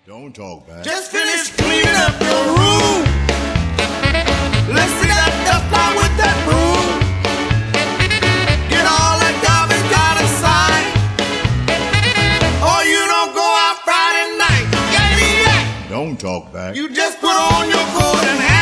Don't talk back. Just finish cleaning up your room. Let's see that dust fly with that broom. Get all that garbage out of sight. Or you don't go out Friday night. Yeah. Don't talk back. You just put on your coat and